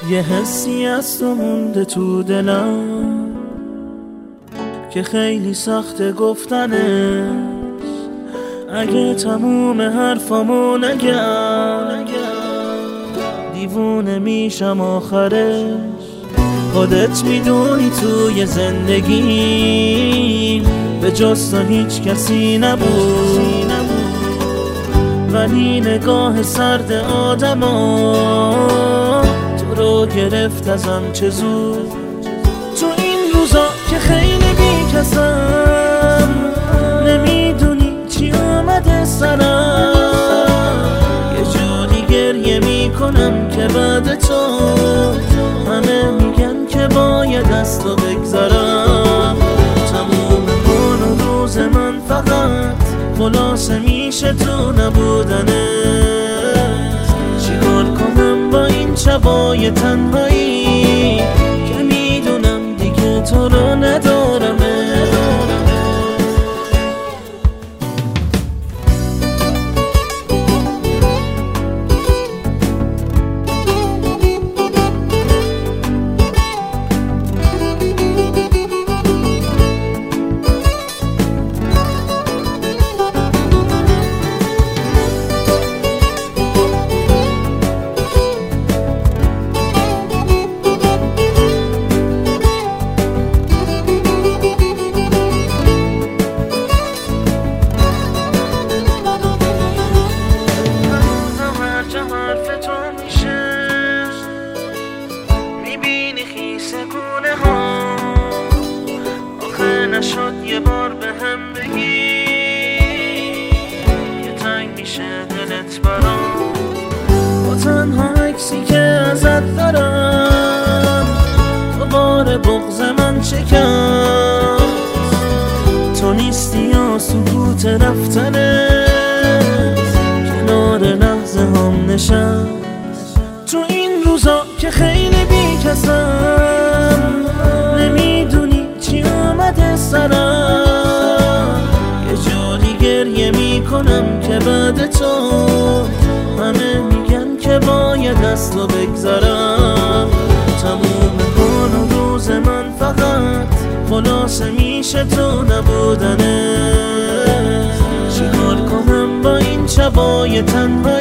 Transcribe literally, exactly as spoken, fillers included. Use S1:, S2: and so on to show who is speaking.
S1: یه حسی از تو مونده تو دلم که خیلی سخته گفتنش. اگه تموم حرفامو نگم دیوونه میشم آخرش. خودت میدونی توی زندگی به جز تو هیچ کسی نبود، ولی نگاه سرد آدما تو رو گرفت ازم چه زود. تو این روزا که خیلی بیکسم نمیدونی چی اومده سرم، یه جوری گریه میکنم که بعد تو همه میگن که باید از تو بگذرم. تموم من و روز من فقط خلاصه میشه تو نبودنه. چیکار کنم با این شبای تنهایی که میدونم دیگه تو رو ندارمه. نشد یه بار به هم بگی که تنگ میشه دلت برام. با تنها عکسی که ازت دارم تو بار بغض من شکست. تو نیستی یا سکوت رفتنت کنار لحظه هم نشست. تو این روزا که خیلی بیکسم نمیدونی چی اومده سرم، یه جوری گریه میکنم که بعد تو همه میگن که باید از تو بگذرم. تموم کن و روز من فقط خلاصه میشه تو نبودنه. چیکار کنم با این شبای تنها